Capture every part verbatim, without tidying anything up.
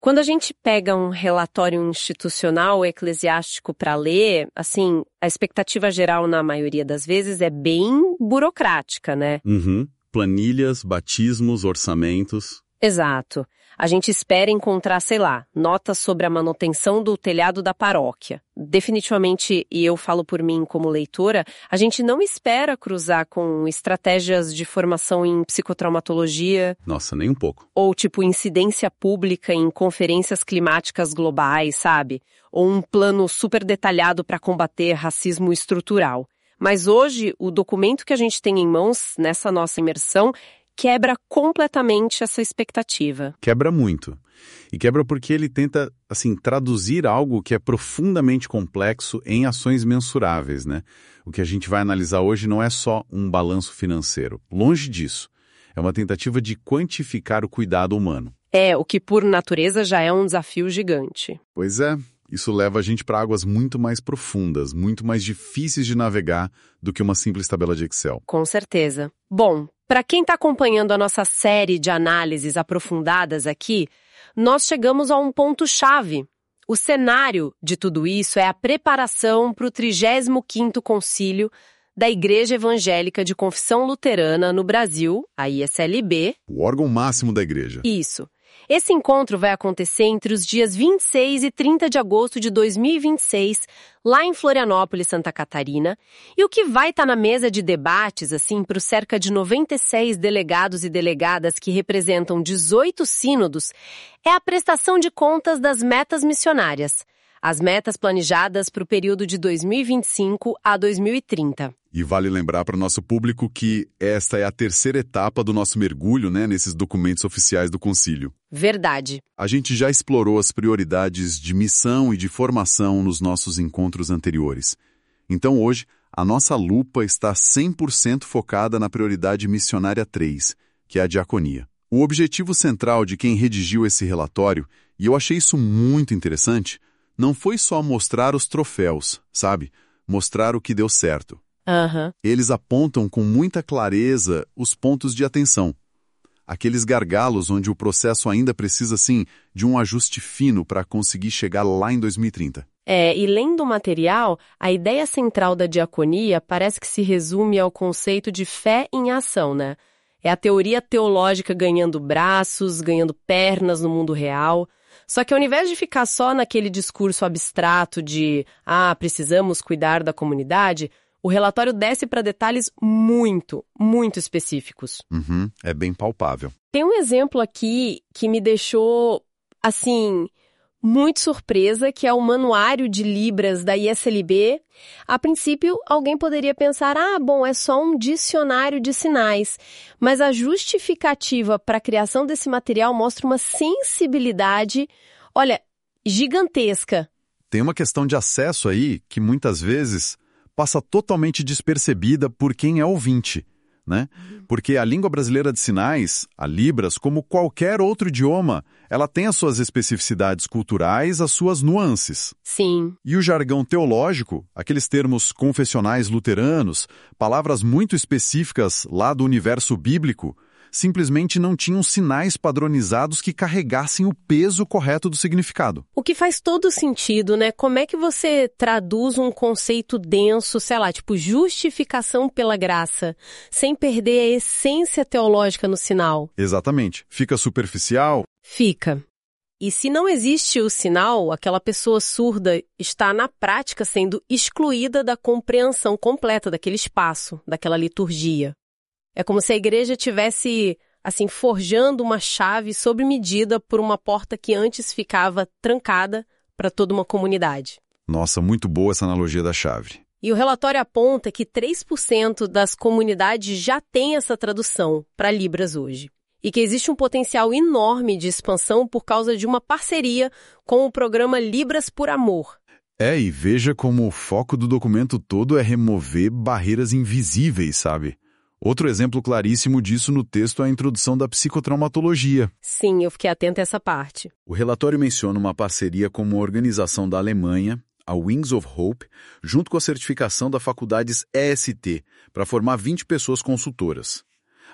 Quando a gente pega um relatório institucional ou eclesiástico para ler, assim, a expectativa geral, na maioria das vezes, é bem burocrática, né? Uhum. Planilhas, batismos, orçamentos. Exato. A gente espera encontrar, sei lá, notas sobre a manutenção do telhado da paróquia. Definitivamente, e eu falo por mim como leitora, a gente não espera cruzar com estratégias de formação em psicotraumatologia. Nossa, nem um pouco. Ou tipo incidência pública em conferências climáticas globais, sabe? Ou um plano super detalhado para combater racismo estrutural. Mas hoje, o documento que a gente tem em mãos, nessa nossa imersão, quebra completamente essa expectativa. Quebra muito. E quebra porque ele tenta, assim, traduzir algo que é profundamente complexo em ações mensuráveis, né? O que a gente vai analisar hoje não é só um balanço financeiro. Longe disso. É uma tentativa de quantificar o cuidado humano. É, o que por natureza já é um desafio gigante. Pois é. Isso leva a gente para águas muito mais profundas, muito mais difíceis de navegar do que uma simples tabela de Excel. Com certeza. Bom, para quem está acompanhando a nossa série de análises aprofundadas aqui, nós chegamos a um ponto-chave. O cenário de tudo isso é a preparação para o trigésimo quinto Concílio da Igreja Evangélica de Confissão Luterana no Brasil, a I S L B. O órgão máximo da igreja. Isso. Esse encontro vai acontecer entre os dias vinte e seis e trinta de agosto de dois mil e vinte e seis, lá em Florianópolis, Santa Catarina. E o que vai estar na mesa de debates, assim, para os cerca de noventa e seis delegados e delegadas que representam dezoito sínodos, é a prestação de contas das metas missionárias. As metas planejadas para o período de dois mil e vinte e cinco a dois mil e trinta. E vale lembrar para o nosso público que esta é a terceira etapa do nosso mergulho, né, nesses documentos oficiais do Concílio. Verdade. A gente já explorou as prioridades de missão e de formação nos nossos encontros anteriores. Então hoje, a nossa lupa está cem por cento focada na prioridade missionária três, que é a diaconia. O objetivo central de quem redigiu esse relatório, e eu achei isso muito interessante, não foi só mostrar os troféus, sabe? Mostrar o que deu certo. Uhum. Eles apontam com muita clareza os pontos de atenção. Aqueles gargalos onde o processo ainda precisa, sim, de um ajuste fino para conseguir chegar lá em dois mil e trinta. É, e lendo o material, a ideia central da diaconia parece que se resume ao conceito de fé em ação, né? É a teoria teológica ganhando braços, ganhando pernas no mundo real. Só que ao invés de ficar só naquele discurso abstrato de ah, precisamos cuidar da comunidade, o relatório desce para detalhes muito, muito específicos. Uhum, é bem palpável. Tem um exemplo aqui que me deixou, assim, muito surpresa, que é o Manuário de Libras da I S L B. A princípio, alguém poderia pensar, ah, bom, é só um dicionário de sinais. Mas a justificativa para a criação desse material mostra uma sensibilidade, olha, gigantesca. Tem uma questão de acesso aí que muitas vezes passa totalmente despercebida por quem é ouvinte, né? Porque a língua brasileira de sinais, a Libras, como qualquer outro idioma, ela tem as suas especificidades culturais, as suas nuances. Sim. E o jargão teológico, aqueles termos confessionais luteranos, palavras muito específicas lá do universo bíblico, simplesmente não tinham sinais padronizados que carregassem o peso correto do significado. O que faz todo sentido, né? Como é que você traduz um conceito denso, sei lá, tipo justificação pela graça, sem perder a essência teológica no sinal? Exatamente. Fica superficial? Fica. E se não existe o sinal, aquela pessoa surda está, na prática, sendo excluída da compreensão completa daquele espaço, daquela liturgia. É como se a igreja tivesse, assim, forjando uma chave sob medida por uma porta que antes ficava trancada para toda uma comunidade. Nossa, muito boa essa analogia da chave. E o relatório aponta que três por cento das comunidades já têm essa tradução para Libras hoje. E que existe um potencial enorme de expansão por causa de uma parceria com o programa Libras por Amor. É, e veja como o foco do documento todo é remover barreiras invisíveis, sabe? Outro exemplo claríssimo disso no texto é a introdução da psicotraumatologia. Sim, eu fiquei atenta a essa parte. O relatório menciona uma parceria com uma organização da Alemanha, a Wings of Hope, junto com a certificação da Faculdades E S T, para formar vinte pessoas consultoras.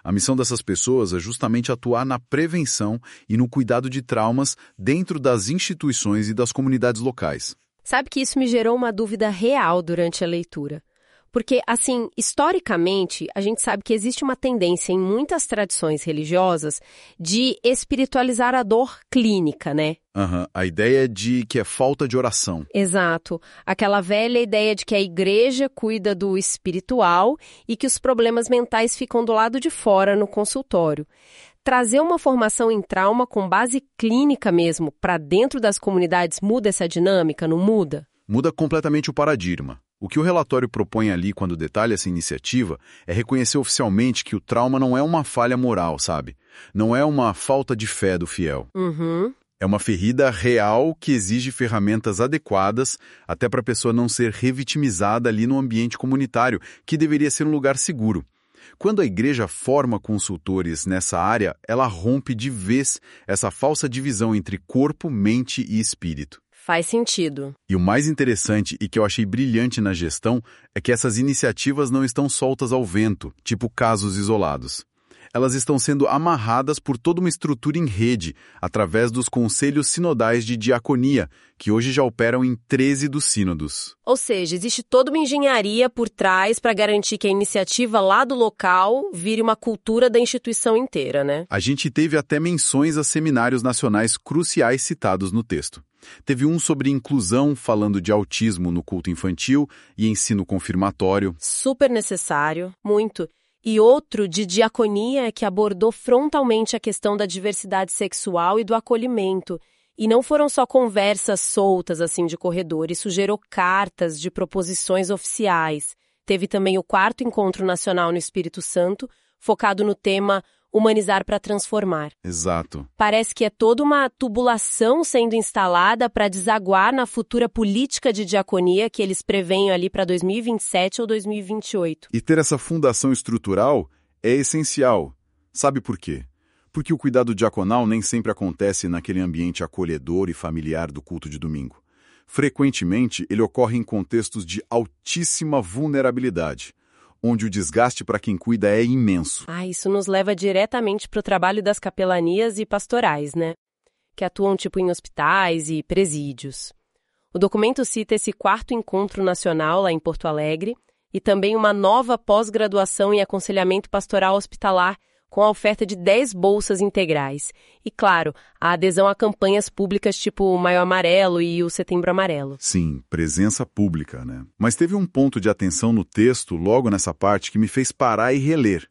A missão dessas pessoas é justamente atuar na prevenção e no cuidado de traumas dentro das instituições e das comunidades locais. Sabe que isso me gerou uma dúvida real durante a leitura. Porque, assim, historicamente, a gente sabe que existe uma tendência em muitas tradições religiosas de espiritualizar a dor clínica, né? Uhum. A ideia é de que é falta de oração. Exato. Aquela velha ideia de que a igreja cuida do espiritual e que os problemas mentais ficam do lado de fora no consultório. Trazer uma formação em trauma com base clínica mesmo para dentro das comunidades muda essa dinâmica, não muda? Muda completamente o paradigma. O que o relatório propõe ali quando detalha essa iniciativa é reconhecer oficialmente que o trauma não é uma falha moral, sabe? Não é uma falta de fé do fiel. Uhum. É uma ferida real que exige ferramentas adequadas até para a pessoa não ser revitimizada ali no ambiente comunitário, que deveria ser um lugar seguro. Quando a igreja forma consultores nessa área, ela rompe de vez essa falsa divisão entre corpo, mente e espírito. Faz sentido. E o mais interessante e que eu achei brilhante na gestão é que essas iniciativas não estão soltas ao vento, tipo casos isolados. Elas estão sendo amarradas por toda uma estrutura em rede, através dos conselhos sinodais de diaconia, que hoje já operam em treze dos sínodos. Ou seja, existe toda uma engenharia por trás para garantir que a iniciativa lá do local vire uma cultura da instituição inteira, né? A gente teve até menções a seminários nacionais cruciais citados no texto. Teve um sobre inclusão, falando de autismo no culto infantil e ensino confirmatório. Super necessário, muito. E outro de diaconia que abordou frontalmente a questão da diversidade sexual e do acolhimento. E não foram só conversas soltas assim de corredor, isso gerou cartas de proposições oficiais. Teve também o quarto Encontro Nacional no Espírito Santo, focado no tema Humanizar para Transformar. Exato. Parece que é toda uma tubulação sendo instalada para desaguar na futura política de diaconia que eles preveem ali para dois mil e vinte e sete ou dois mil e vinte e oito. E ter essa fundação estrutural é essencial. Sabe por quê? Porque o cuidado diaconal nem sempre acontece naquele ambiente acolhedor e familiar do culto de domingo. Frequentemente, ele ocorre em contextos de altíssima vulnerabilidade, onde o desgaste para quem cuida é imenso. Ah, isso nos leva diretamente para o trabalho das capelanias e pastorais, né? Que atuam tipo em hospitais e presídios. O documento cita esse quarto encontro nacional lá em Porto Alegre e também uma nova pós-graduação em aconselhamento pastoral hospitalar com a oferta de dez bolsas integrais. E, claro, a adesão a campanhas públicas tipo o Maio Amarelo e o Setembro Amarelo. Sim, presença pública, né? Mas teve um ponto de atenção no texto, logo nessa parte, que me fez parar e reler.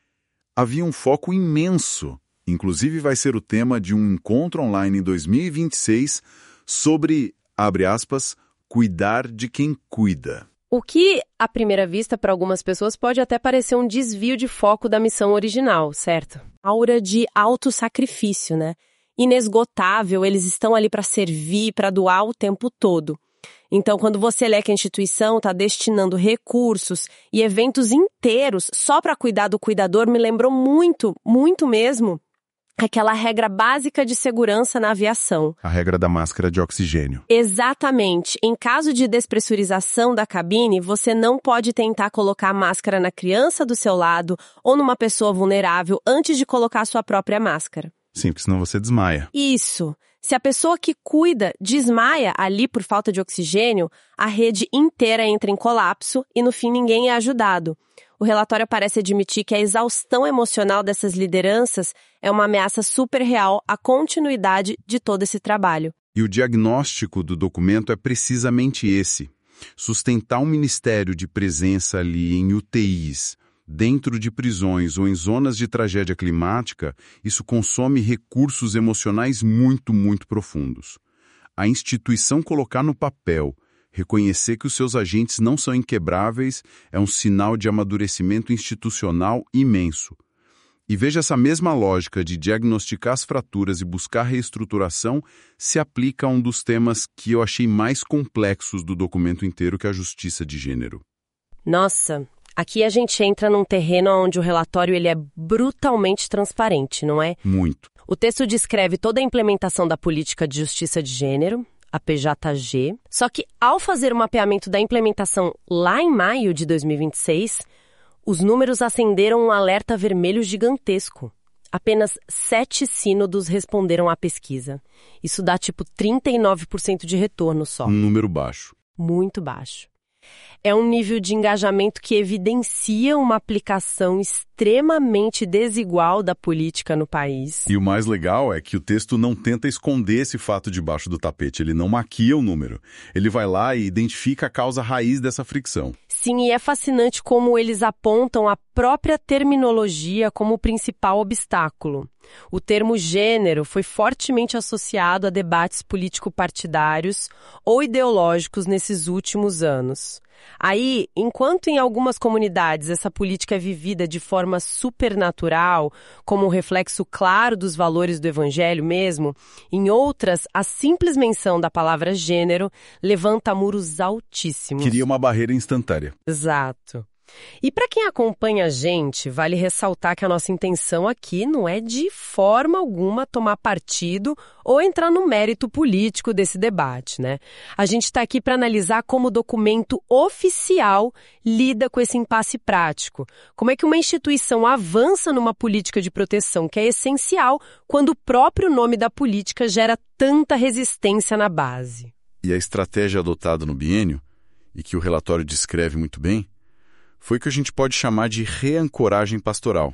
Havia um foco imenso, inclusive vai ser o tema de um encontro online em dois mil e vinte e seis sobre, abre aspas, cuidar de quem cuida. O que, à primeira vista, para algumas pessoas pode até parecer um desvio de foco da missão original, certo? Aura de autossacrifício, né? Inesgotável, eles estão ali para servir, para doar o tempo todo. Então, quando você lê que a instituição está destinando recursos e eventos inteiros só para cuidar do cuidador, me lembrou muito, muito mesmo, aquela regra básica de segurança na aviação. A regra da máscara de oxigênio. Exatamente. Em caso de despressurização da cabine, você não pode tentar colocar a máscara na criança do seu lado ou numa pessoa vulnerável antes de colocar a sua própria máscara. Sim, porque senão você desmaia. Isso. Se a pessoa que cuida desmaia ali por falta de oxigênio, a rede inteira entra em colapso e no fim ninguém é ajudado. O relatório parece admitir que a exaustão emocional dessas lideranças é uma ameaça super real à continuidade de todo esse trabalho. E o diagnóstico do documento é precisamente esse. Sustentar um ministério de presença ali em U T Is, dentro de prisões ou em zonas de tragédia climática, isso consome recursos emocionais muito, muito profundos. A instituição colocar no papel, reconhecer que os seus agentes não são inquebráveis, é um sinal de amadurecimento institucional imenso. E veja, essa mesma lógica de diagnosticar as fraturas e buscar reestruturação se aplica a um dos temas que eu achei mais complexos do documento inteiro, que é a justiça de gênero. Nossa, aqui a gente entra num terreno onde o relatório ele é brutalmente transparente, não é? Muito. O texto descreve toda a implementação da política de justiça de gênero, a P J G, só que ao fazer o mapeamento da implementação lá em maio de dois mil e vinte e seis, Os números acenderam um alerta vermelho gigantesco. Apenas sete sínodos responderam à pesquisa. Isso dá tipo trinta e nove por cento de retorno só. Um número baixo. Muito baixo. É um nível de engajamento que evidencia uma aplicação extremamente desigual da política no país. E o mais legal é que o texto não tenta esconder esse fato debaixo do tapete, ele não maquia o número. Ele vai lá e identifica a causa raiz dessa fricção. Sim, e é fascinante como eles apontam a própria terminologia como o principal obstáculo. O termo gênero foi fortemente associado a debates político-partidários ou ideológicos nesses últimos anos. Aí, enquanto em algumas comunidades essa política é vivida de forma supernatural, como um reflexo claro dos valores do evangelho mesmo, em outras, a simples menção da palavra gênero levanta muros altíssimos. Queria uma barreira instantânea. Exato. E para quem acompanha a gente, vale ressaltar que a nossa intenção aqui não é de forma alguma tomar partido ou entrar no mérito político desse debate, né? A gente está aqui para analisar como o documento oficial lida com esse impasse prático. Como é que uma instituição avança numa política de proteção que é essencial quando o próprio nome da política gera tanta resistência na base. E a estratégia adotada no biênio, e que o relatório descreve muito bem, foi o que a gente pode chamar de reancoragem pastoral.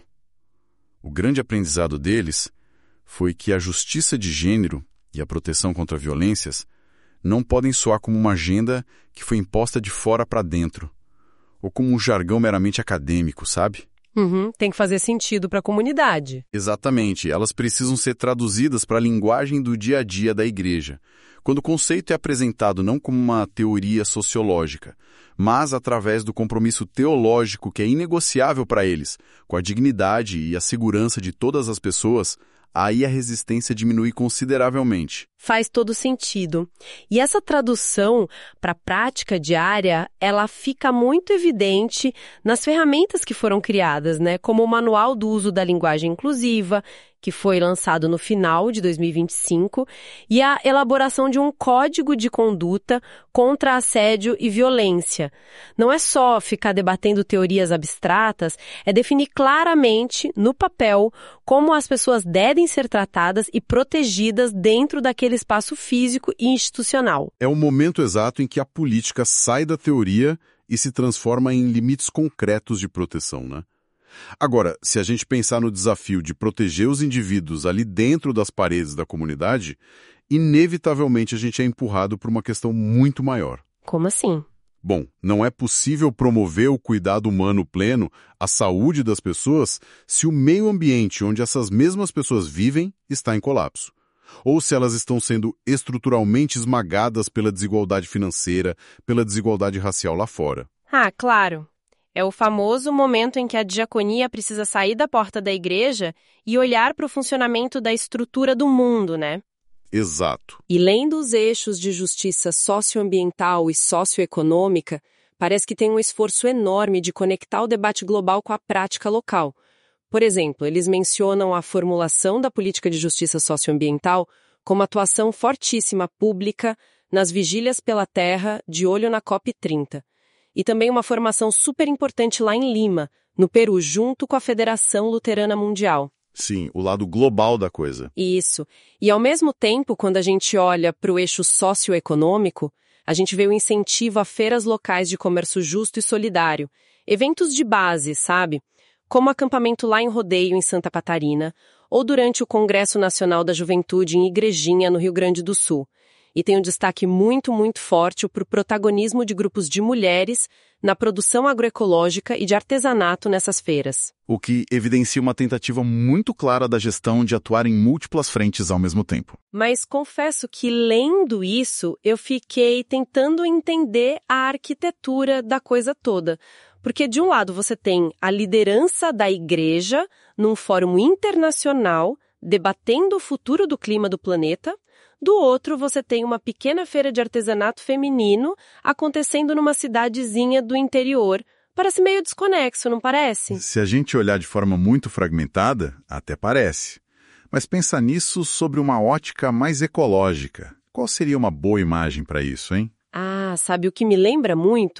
O grande aprendizado deles foi que a justiça de gênero e a proteção contra violências não podem soar como uma agenda que foi imposta de fora para dentro, ou como um jargão meramente acadêmico, sabe? Uhum, tem que fazer sentido para a comunidade. Exatamente, elas precisam ser traduzidas para a linguagem do dia a dia da igreja, quando o conceito é apresentado não como uma teoria sociológica, mas através do compromisso teológico que é inegociável para eles, com a dignidade e a segurança de todas as pessoas, aí a resistência diminui consideravelmente. Faz todo sentido. E essa tradução para a prática diária, ela fica muito evidente nas ferramentas que foram criadas, né? Como o Manual do Uso da Linguagem Inclusiva, que foi lançado no final de dois mil e vinte e cinco, e a elaboração de um código de conduta contra assédio e violência. Não é só ficar debatendo teorias abstratas, é definir claramente, no papel, como as pessoas devem ser tratadas e protegidas dentro daquele espaço físico e institucional. É o momento exato em que a política sai da teoria e se transforma em limites concretos de proteção, né? Agora, se a gente pensar no desafio de proteger os indivíduos ali dentro das paredes da comunidade, inevitavelmente a gente é empurrado por uma questão muito maior. Como assim? Bom, não é possível promover o cuidado humano pleno, a saúde das pessoas, se o meio ambiente onde essas mesmas pessoas vivem está em colapso. Ou se elas estão sendo estruturalmente esmagadas pela desigualdade financeira, pela desigualdade racial lá fora. Ah, claro. É o famoso momento em que a diaconia precisa sair da porta da igreja e olhar para o funcionamento da estrutura do mundo, né? Exato. E lendo os eixos de justiça socioambiental e socioeconômica, parece que tem um esforço enorme de conectar o debate global com a prática local. Por exemplo, eles mencionam a formulação da política de justiça socioambiental como atuação fortíssima pública nas vigílias pela terra de olho na COP trinta. E também uma formação super importante lá em Lima, no Peru, junto com a Federação Luterana Mundial. Sim, o lado global da coisa. Isso. E ao mesmo tempo, quando a gente olha para o eixo socioeconômico, a gente vê o incentivo a feiras locais de comércio justo e solidário, eventos de base, sabe? Como o acampamento lá em Rodeio, em Santa Catarina, ou durante o Congresso Nacional da Juventude em Igrejinha, no Rio Grande do Sul. E tem um destaque muito, muito forte para o protagonismo de grupos de mulheres na produção agroecológica e de artesanato nessas feiras. O que evidencia uma tentativa muito clara da gestão de atuar em múltiplas frentes ao mesmo tempo. Mas confesso que, lendo isso, eu fiquei tentando entender a arquitetura da coisa toda. Porque, de um lado, você tem a liderança da igreja num fórum internacional debatendo o futuro do clima do planeta. Do outro, você tem uma pequena feira de artesanato feminino acontecendo numa cidadezinha do interior. Parece meio desconexo, não parece? Se a gente olhar de forma muito fragmentada, até parece. Mas pensa nisso sobre uma ótica mais ecológica. Qual seria uma boa imagem para isso, hein? Ah, sabe o que me lembra muito?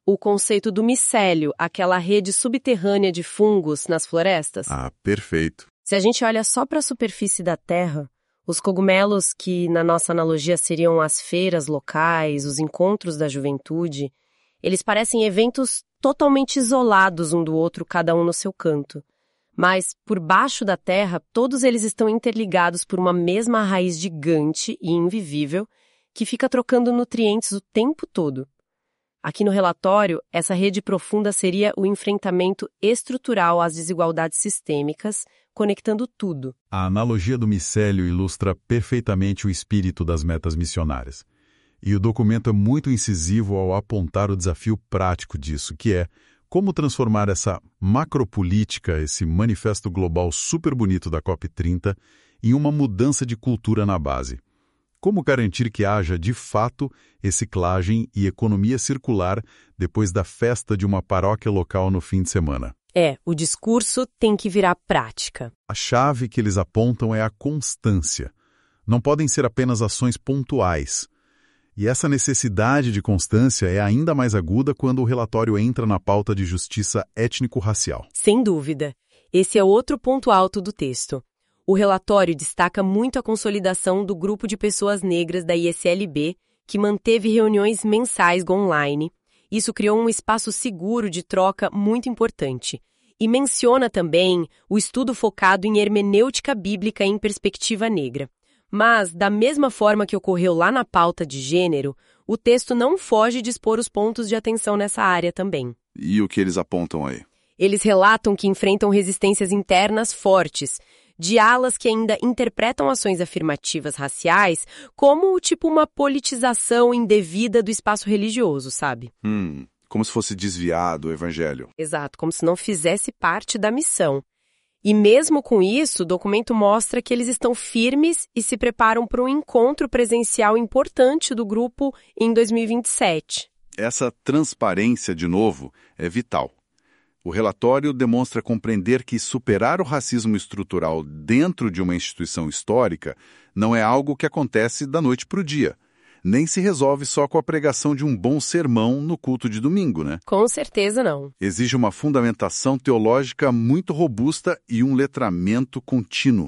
o conceito do micélio, aquela rede subterrânea de fungos nas florestas. Ah, perfeito. Se a gente olha só para a superfície da Terra, os cogumelos, que na nossa analogia seriam as feiras locais, os encontros da juventude, eles parecem eventos totalmente isolados um do outro, cada um no seu canto. Mas, por baixo da Terra, todos eles estão interligados por uma mesma raiz gigante e invivível que fica trocando nutrientes o tempo todo. Aqui no relatório, essa rede profunda seria o enfrentamento estrutural às desigualdades sistêmicas, conectando tudo. A analogia do micélio ilustra perfeitamente o espírito das metas missionárias. E o documento é muito incisivo ao apontar o desafio prático disso, que é como transformar essa macropolítica, esse manifesto global super bonito da COP trinta, em uma mudança de cultura na base. Como garantir que haja, de fato, reciclagem e economia circular depois da festa de uma paróquia local no fim de semana? É, o discurso tem que virar prática. A chave que eles apontam é a constância. Não podem ser apenas ações pontuais. E essa necessidade de constância é ainda mais aguda quando o relatório entra na pauta de justiça étnico-racial. Sem dúvida. Esse é outro ponto alto do texto. O relatório destaca muito a consolidação do grupo de pessoas negras da I S L B, que manteve reuniões mensais online. Isso criou um espaço seguro de troca muito importante. E menciona também o estudo focado em hermenêutica bíblica em perspectiva negra. Mas, da mesma forma que ocorreu lá na pauta de gênero, o texto não foge de expor os pontos de atenção nessa área também. E o que eles apontam aí? Eles relatam que enfrentam resistências internas fortes, de alas que ainda interpretam ações afirmativas raciais como tipo uma politização indevida do espaço religioso, sabe? Hum, como se fosse desviado o evangelho. Exato, como se não fizesse parte da missão. E mesmo com isso, o documento mostra que eles estão firmes e se preparam para um encontro presencial importante do grupo em dois mil e vinte e sete. Essa transparência, de novo, é vital. O relatório demonstra compreender que superar o racismo estrutural dentro de uma instituição histórica não é algo que acontece da noite para o dia. Nem se resolve só com a pregação de um bom sermão no culto de domingo, né? Com certeza não. Exige uma fundamentação teológica muito robusta e um letramento contínuo.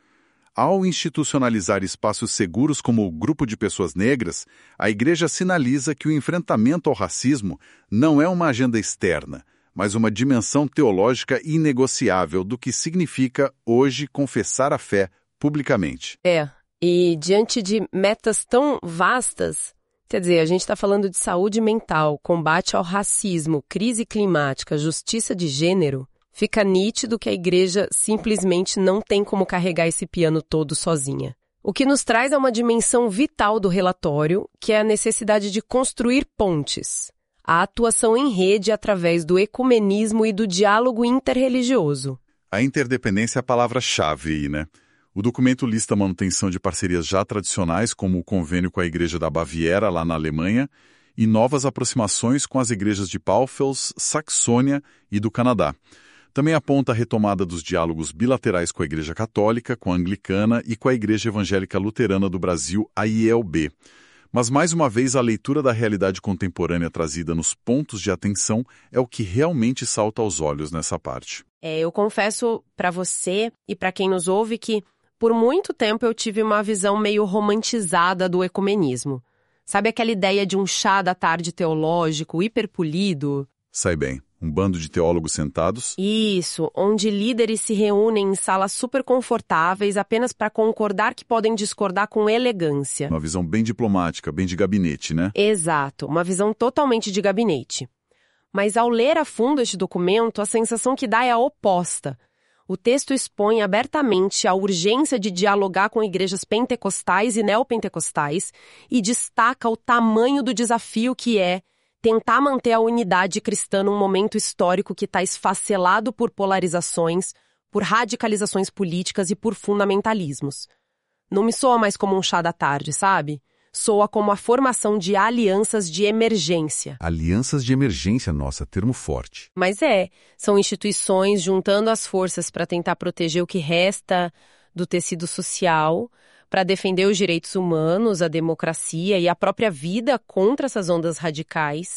Ao institucionalizar espaços seguros como o grupo de pessoas negras, a Igreja sinaliza que o enfrentamento ao racismo não é uma agenda externa, mas uma dimensão teológica inegociável do que significa hoje confessar a fé publicamente. É, e diante de metas tão vastas, quer dizer, a gente está falando de saúde mental, combate ao racismo, crise climática, justiça de gênero, fica nítido que a igreja simplesmente não tem como carregar esse piano todo sozinha. O que nos traz a uma dimensão vital do relatório, que é a necessidade de construir pontes. A atuação em rede através do ecumenismo e do diálogo interreligioso. A interdependência é a palavra-chave aí, né? O documento lista a manutenção de parcerias já tradicionais, como o convênio com a Igreja da Baviera, lá na Alemanha, e novas aproximações com as igrejas de Pfalfels, Saxônia e do Canadá. Também aponta a retomada dos diálogos bilaterais com a Igreja Católica, com a Anglicana e com a Igreja Evangélica Luterana do Brasil, a I E L B. Mas, mais uma vez, a leitura da realidade contemporânea trazida nos pontos de atenção é o que realmente salta aos olhos nessa parte. É, eu confesso para você e para quem nos ouve que, por muito tempo, eu tive uma visão meio romantizada do ecumenismo. Sabe aquela ideia de um chá da tarde teológico, hiperpolido? Sai bem. Um bando de teólogos sentados? Isso, onde líderes se reúnem em salas super confortáveis apenas para concordar que podem discordar com elegância. Uma visão bem diplomática, bem de gabinete, né? Exato, uma visão totalmente de gabinete. Mas ao ler a fundo este documento, a sensação que dá é a oposta. O texto expõe abertamente a urgência de dialogar com igrejas pentecostais e neopentecostais e destaca o tamanho do desafio que é tentar manter a unidade cristã num momento histórico que está esfacelado por polarizações, por radicalizações políticas e por fundamentalismos. Não me soa mais como um chá da tarde, sabe? Soa como a formação de alianças de emergência. Alianças de emergência, nossa, termo forte. Mas é, são instituições juntando as forças para tentar proteger o que resta do tecido social, para defender os direitos humanos, a democracia e a própria vida contra essas ondas radicais.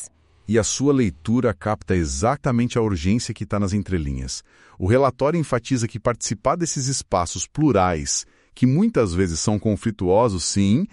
E a sua leitura capta exatamente a urgência que está nas entrelinhas. O relatório enfatiza que participar desses espaços plurais, que muitas vezes são conflituosos, sim,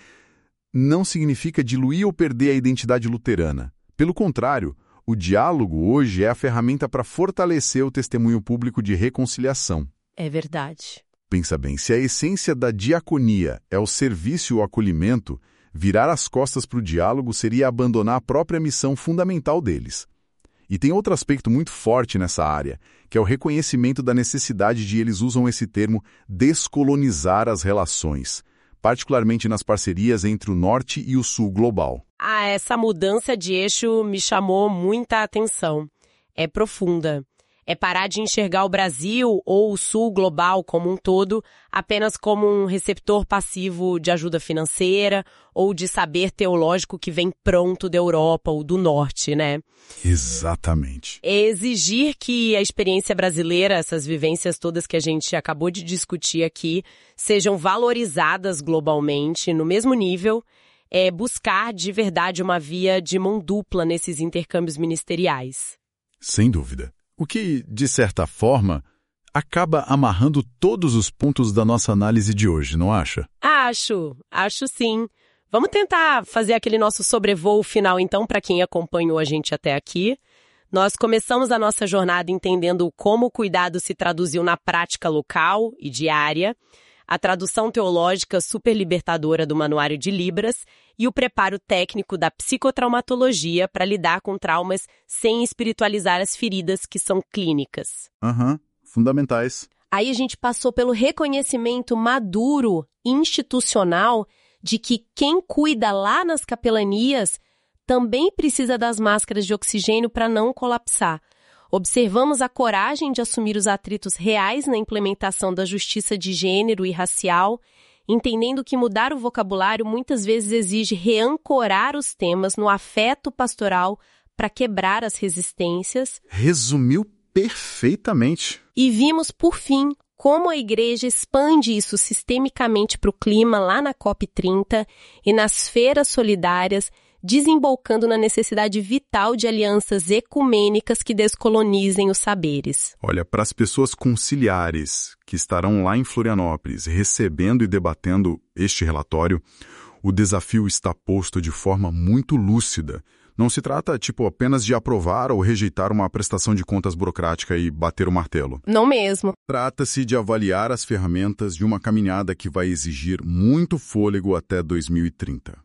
não significa diluir ou perder a identidade luterana. Pelo contrário, o diálogo hoje é a ferramenta para fortalecer o testemunho público de reconciliação. É verdade. Pensa bem, se a essência da diaconia é o serviço e o acolhimento, virar as costas para o diálogo seria abandonar a própria missão fundamental deles. E tem outro aspecto muito forte nessa área, que é o reconhecimento da necessidade de, eles usam esse termo, descolonizar as relações, particularmente nas parcerias entre o Norte e o Sul global. Ah, essa mudança de eixo me chamou muita atenção. É profunda. É parar de enxergar o Brasil ou o Sul global como um todo apenas como um receptor passivo de ajuda financeira ou de saber teológico que vem pronto da Europa ou do Norte, né? Exatamente. É exigir que a experiência brasileira, essas vivências todas que a gente acabou de discutir aqui, sejam valorizadas globalmente no mesmo nível, é buscar de verdade uma via de mão dupla nesses intercâmbios ministeriais. Sem dúvida. O que, de certa forma, acaba amarrando todos os pontos da nossa análise de hoje, não acha? Acho, acho sim. Vamos tentar fazer aquele nosso sobrevoo final, então, para quem acompanhou a gente até aqui. Nós começamos a nossa jornada entendendo como o cuidado se traduziu na prática local e diária, a tradução teológica super libertadora do Manuário de Libras e o preparo técnico da psicotraumatologia para lidar com traumas sem espiritualizar as feridas que são clínicas. Aham, uhum, fundamentais. Aí a gente passou pelo reconhecimento maduro, institucional, de que quem cuida lá nas capelanias também precisa das máscaras de oxigênio para não colapsar. Observamos a coragem de assumir os atritos reais na implementação da justiça de gênero e racial, entendendo que mudar o vocabulário muitas vezes exige reancorar os temas no afeto pastoral para quebrar as resistências. Resumiu perfeitamente. E vimos, por fim, como a igreja expande isso sistemicamente para o clima lá na COP trinta e nas feiras solidárias, desembocando na necessidade vital de alianças ecumênicas que descolonizem os saberes. Olha, para as pessoas conciliares que estarão lá em Florianópolis recebendo e debatendo este relatório, o desafio está posto de forma muito lúcida. Não se trata, tipo, apenas de aprovar ou rejeitar uma prestação de contas burocrática e bater o martelo. Não mesmo. Trata-se de avaliar as ferramentas de uma caminhada que vai exigir muito fôlego até dois mil e trinta.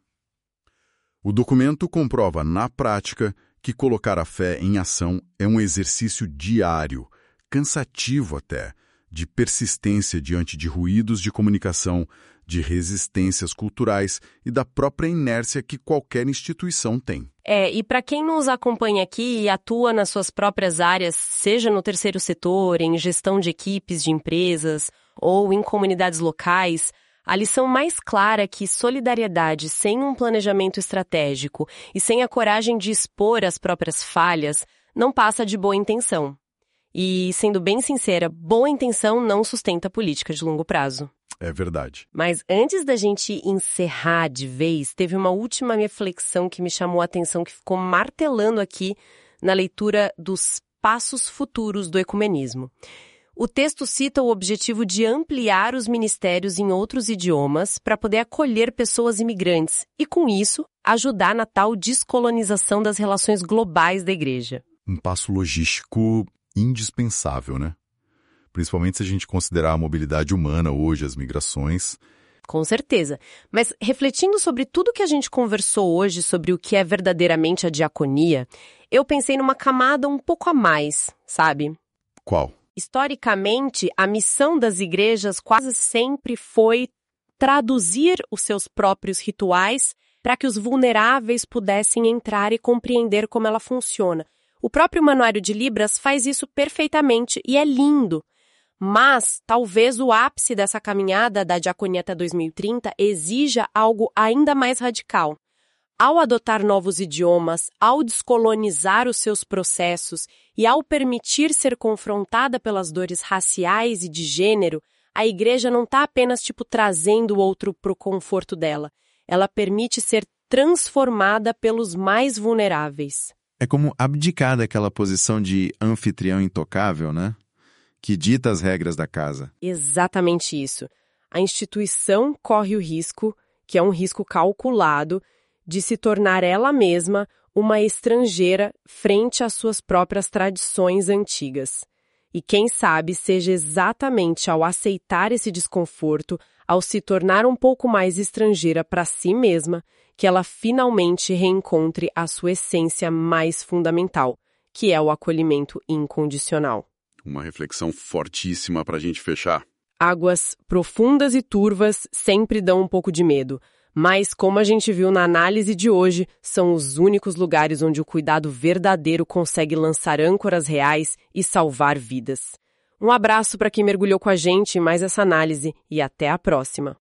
O documento comprova, na prática, que colocar a fé em ação é um exercício diário, cansativo até, de persistência diante de ruídos de comunicação, de resistências culturais e da própria inércia que qualquer instituição tem. É, e para quem nos acompanha aqui e atua nas suas próprias áreas, seja no terceiro setor, em gestão de equipes de empresas ou em comunidades locais, a lição mais clara é que solidariedade sem um planejamento estratégico e sem a coragem de expor as próprias falhas não passa de boa intenção. E, sendo bem sincera, boa intenção não sustenta política de longo prazo. É verdade. Mas antes da gente encerrar de vez, teve uma última reflexão que me chamou a atenção, que ficou martelando aqui na leitura dos passos futuros do ecumenismo. O texto cita o objetivo de ampliar os ministérios em outros idiomas para poder acolher pessoas imigrantes e, com isso, ajudar na tal descolonização das relações globais da igreja. Um passo logístico indispensável, né? Principalmente se a gente considerar a mobilidade humana hoje, as migrações. Com certeza. Mas refletindo sobre tudo que a gente conversou hoje sobre o que é verdadeiramente a diaconia, eu pensei numa camada um pouco a mais, sabe? Qual? Historicamente, a missão das igrejas quase sempre foi traduzir os seus próprios rituais para que os vulneráveis pudessem entrar e compreender como ela funciona. O próprio Manuário de Libras faz isso perfeitamente e é lindo. Mas talvez o ápice dessa caminhada da diaconia até dois mil e trinta exija algo ainda mais radical. Ao adotar novos idiomas, ao descolonizar os seus processos e ao permitir ser confrontada pelas dores raciais e de gênero, a igreja não está apenas tipo trazendo o outro para o conforto dela. Ela permite ser transformada pelos mais vulneráveis. É como abdicar daquela posição de anfitrião intocável, né? Que dita as regras da casa. Exatamente isso. A instituição corre o risco, que é um risco calculado, de se tornar ela mesma uma estrangeira frente às suas próprias tradições antigas. E quem sabe seja exatamente ao aceitar esse desconforto, ao se tornar um pouco mais estrangeira para si mesma, que ela finalmente reencontre a sua essência mais fundamental, que é o acolhimento incondicional. Uma reflexão fortíssima para a gente fechar. Águas profundas e turvas sempre dão um pouco de medo, mas, como a gente viu na análise de hoje, são os únicos lugares onde o cuidado verdadeiro consegue lançar âncoras reais e salvar vidas. Um abraço para quem mergulhou com a gente em mais essa análise e até a próxima!